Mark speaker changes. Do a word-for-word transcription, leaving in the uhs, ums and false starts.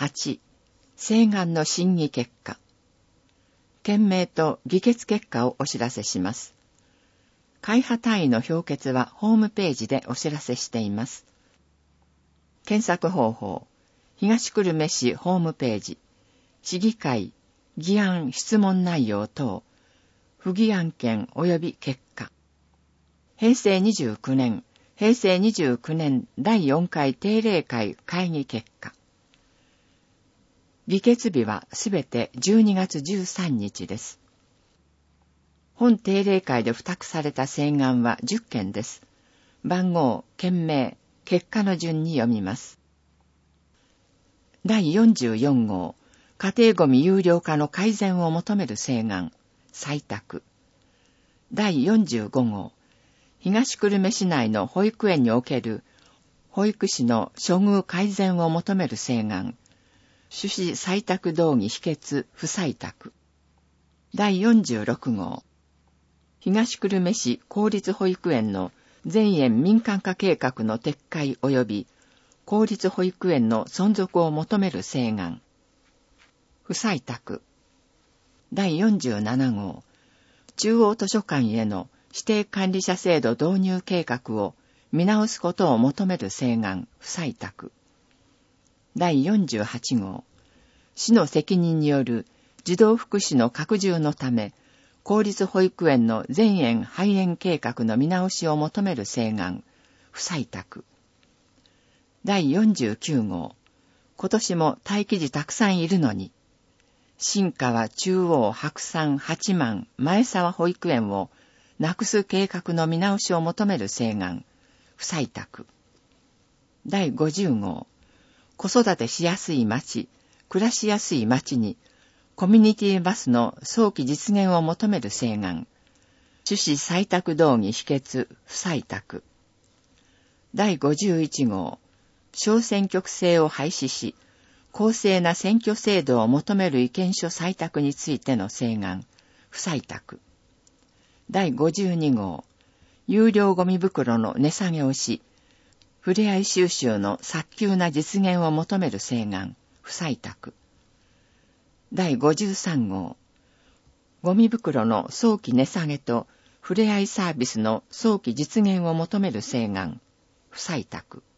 Speaker 1: はち、請願の審議結果。件名と議決結果をお知らせします。会派単位の評決はホームページでお知らせしています。検索方法、東久留米市ホームページ、市議会、議案質問内容等、不議案件及び結果。平成にじゅうきゅうねん、平成にじゅうきゅうねんだいよんかい定例会会議結果。議決日はすべてじゅうにがつじゅうさんにちです。本定例会で付託された請願はじゅっけんです。番号、件名、結果の順に読みます。だいよんじゅうよん号、家庭ごみ有料化の改善を求める請願、採択。だいよんじゅうご号、東久留米市内の保育園における保育士の処遇改善を求める請願、趣旨採択動議否決不採択。だいよんじゅうろく号、東久留米市公立保育園の全園民間化計画の撤回及び公立保育園の存続を求める請願、不採択。だいよんじゅうなな号、中央図書館への指定管理者制度導入計画を見直すことを求める請願、不採択。だいよんじゅうはち号、市の責任による児童福祉の拡充のため、公立保育園の全園廃園計画の見直しを求める請願、不採択。だいよんじゅうきゅう号、今年も待機児たくさんいるのに、新川中央白山八幡前沢保育園をなくす計画の見直しを求める請願、不採択。だいごじゅう号、子育てしやすい町、暮らしやすい町に、コミュニティバスの早期実現を求める請願、趣旨採択動議否決不採択。だいごじゅういち号、小選挙区制を廃止し、公正な選挙制度を求める意見書採択についての請願、不採択。だいごじゅうに号、有料ゴミ袋の値下げをし、ふれあい収集の早急な実現を求める請願、不採択。だいごじゅうさん号、ゴミ袋の早期値下げとふれあいサービスの早期実現を求める請願、不採択。